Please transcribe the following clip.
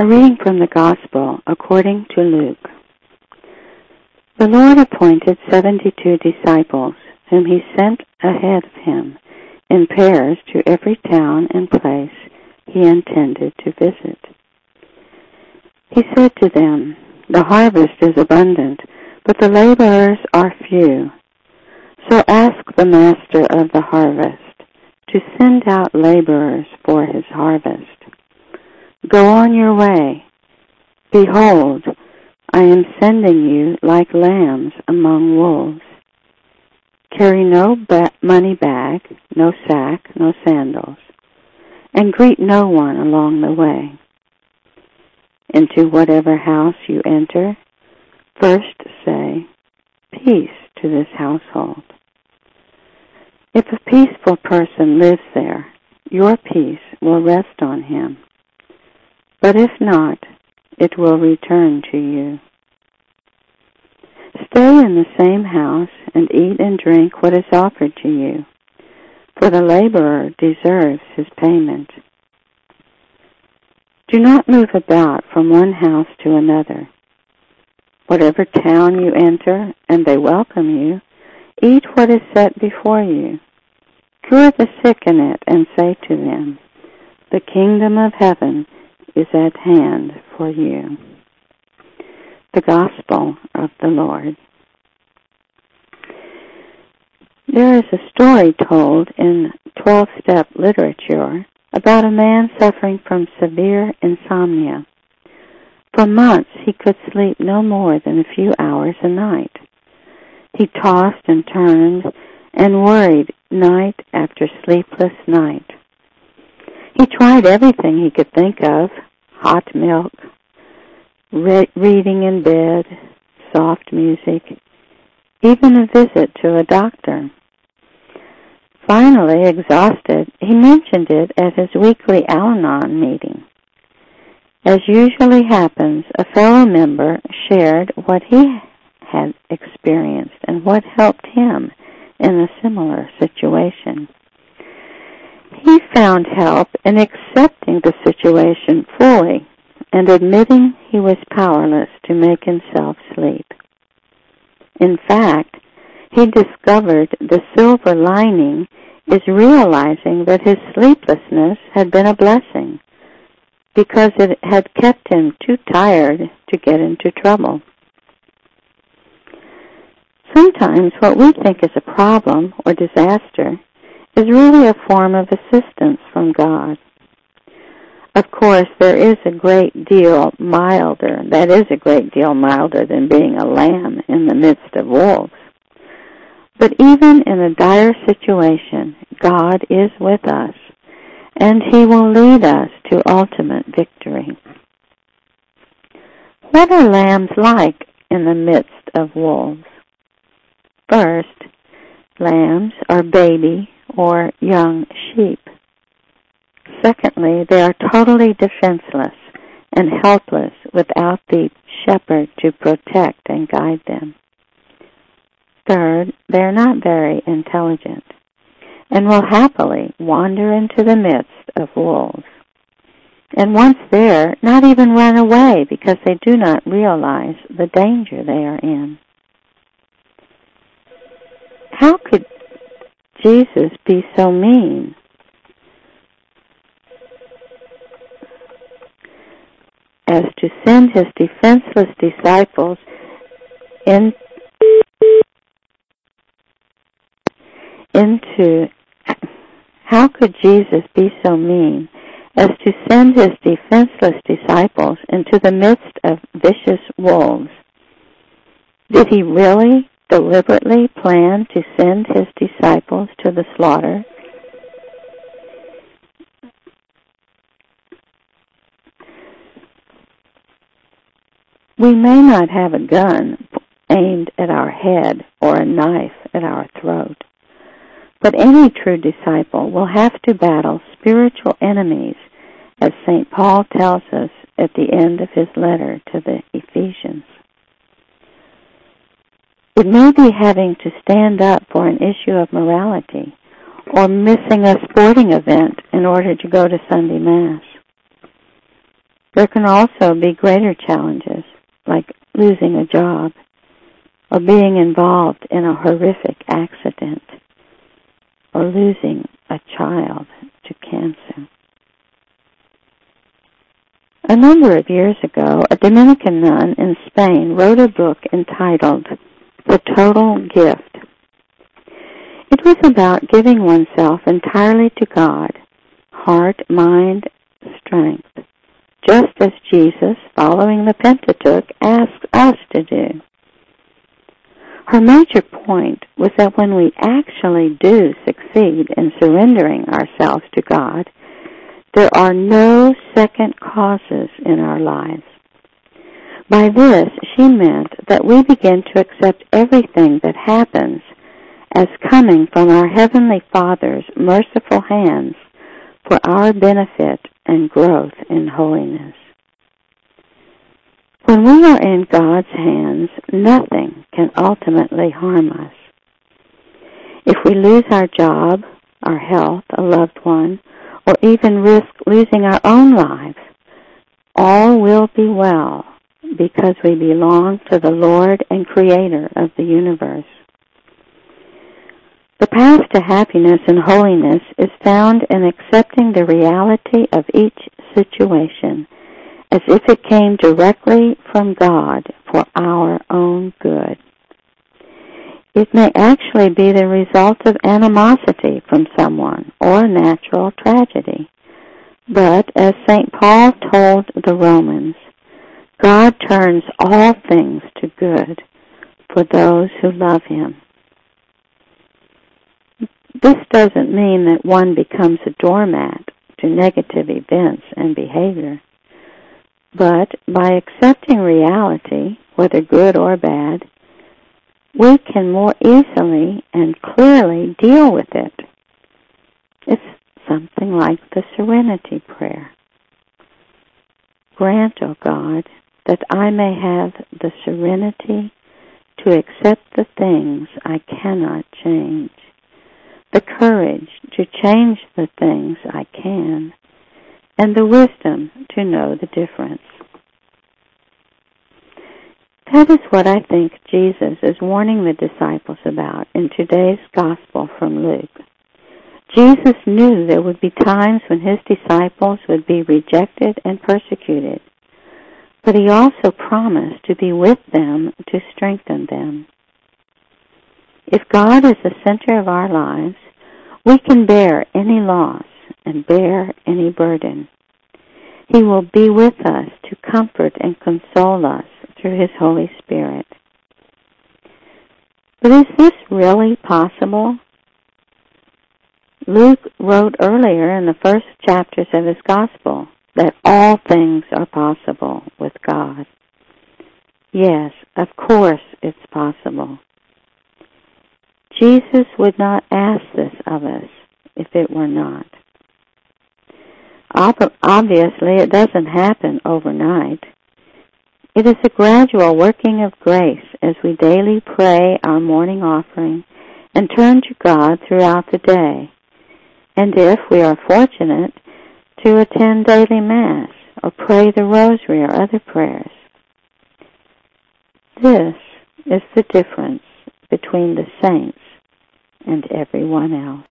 A reading from the Gospel according to Luke. The Lord appointed 72 disciples, whom he sent ahead of him in pairs to every town and place he intended to visit. He said to them, "The harvest is abundant, but the laborers are few. So ask the master of the harvest to send out laborers for his harvest. Go on your way. Behold, I am sending you like lambs among wolves. Carry no money bag, no sack, no sandals, and greet no one along the way. Into whatever house you enter, first say, 'Peace to this household.' If a peaceful person lives there, your peace will rest on him. But if not, it will return to you. Stay in the same house and eat and drink what is offered to you, for the laborer deserves his payment. Do not move about from one house to another. Whatever town you enter and they welcome you, eat what is set before you. Cure the sick in it and say to them, 'The kingdom of heaven is at hand for you.'" The Gospel of the Lord. There is a story told in 12-step literature about a man suffering from severe insomnia. For months he could sleep no more than a few hours a night. He tossed and turned and worried night after sleepless night. He tried everything he could think of: hot milk, reading in bed, soft music, even a visit to a doctor. Finally, exhausted, he mentioned it at his weekly Al-Anon meeting. As usually happens, a fellow member shared what he had experienced and what helped him in a similar situation. He found help in accepting the situation fully and admitting he was powerless to make himself sleep. In fact, he discovered the silver lining is realizing that his sleeplessness had been a blessing because it had kept him too tired to get into trouble. Sometimes what we think is a problem or disaster is really a form of assistance from God. Of course, that is a great deal milder than being a lamb in the midst of wolves. But even in a dire situation, God is with us, and He will lead us to ultimate victory. What are lambs like in the midst of wolves? First, lambs are baby or young sheep. Secondly, they are totally defenseless and helpless without the shepherd to protect and guide them. Third, they are not very intelligent and will happily wander into the midst of wolves. And once there, not even run away because they do not realize the danger they are in. How could Jesus be so mean? As to send his defenseless disciples how could Jesus be so mean as to send his defenseless disciples into the midst of vicious wolves? Did he really deliberately plan to send his disciples to the slaughter? We may not have a gun aimed at our head or a knife at our throat, but any true disciple will have to battle spiritual enemies, as St. Paul tells us at the end of his letter to the Ephesians. It may be having to stand up for an issue of morality or missing a sporting event in order to go to Sunday Mass. There can also be greater challenges, like losing a job or being involved in a horrific accident or losing a child to cancer. A number of years ago, a Dominican nun in Spain wrote a book entitled The Total Gift. It was about giving oneself entirely to God, heart, mind, strength, just as Jesus, following the Pentateuch, asks us to do. Her major point was that when we actually do succeed in surrendering ourselves to God, there are no second causes in our lives. By this, she meant that we begin to accept everything that happens as coming from our Heavenly Father's merciful hands for our benefit and growth in holiness. When we are in God's hands, nothing can ultimately harm us. If we lose our job, our health, a loved one, or even risk losing our own lives, all will be well because we belong to the Lord and Creator of the universe. The path to happiness and holiness is found in accepting the reality of each situation as if it came directly from God for our own good. It may actually be the result of animosity from someone or a natural tragedy. But, as St. Paul told the Romans, God turns all things to good for those who love Him. This doesn't mean that one becomes a doormat to negative events and behavior. But by accepting reality, whether good or bad, we can more easily and clearly deal with it. It's something like the Serenity Prayer. Grant, O God, that I may have the serenity to accept the things I cannot change, the courage to change the things I can, and the wisdom to know the difference. That is what I think Jesus is warning the disciples about in today's Gospel from Luke. Jesus knew there would be times when His disciples would be rejected and persecuted, but He also promised to be with them to strengthen them. If God is the center of our lives, we can bear any loss and bear any burden. He will be with us to comfort and console us through His Holy Spirit. But is this really possible? Luke wrote earlier in the first chapters of his Gospel that all things are possible with God. Yes, of course it's possible. Jesus would not ask this of us if it were not. Obviously, it doesn't happen overnight. It is a gradual working of grace as we daily pray our morning offering and turn to God throughout the day. And if we are fortunate, to attend daily Mass or pray the Rosary or other prayers. This is the difference between the saints and everyone else.